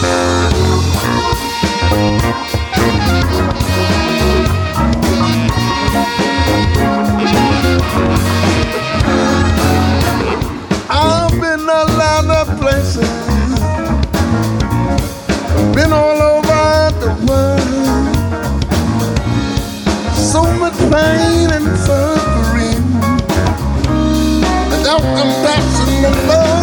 I've been a lot of places, been all over the world. So much pain and suffering, without compassion and love.